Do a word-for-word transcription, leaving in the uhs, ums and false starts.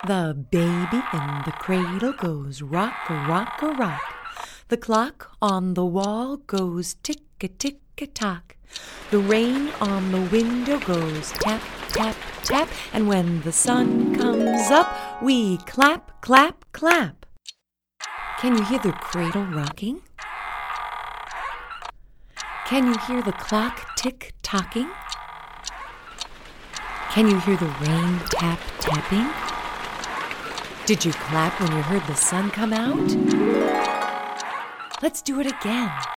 The baby in the cradle goes rock-a-rock-a-rock. The clock on the wall goes tick-a-tick-a-tock. The rain on the window goes tap, tap, tap. And when the sun comes up, we clap, clap, clap. Can you hear the cradle rocking? Can you hear the clock tick-tocking? Can you hear the rain tap-tapping? Did you clap when you heard the sun come out? Let's do it again.